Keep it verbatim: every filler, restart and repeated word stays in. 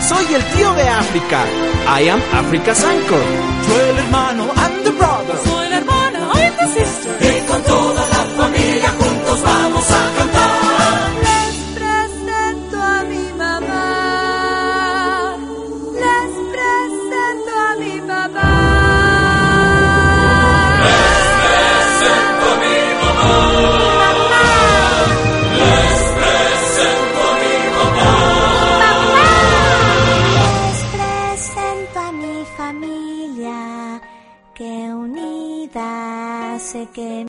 Soy el tío de África. I am Africa's uncle. Soy el hermano, I'm the brother. Soy la hermana, I'm the sister.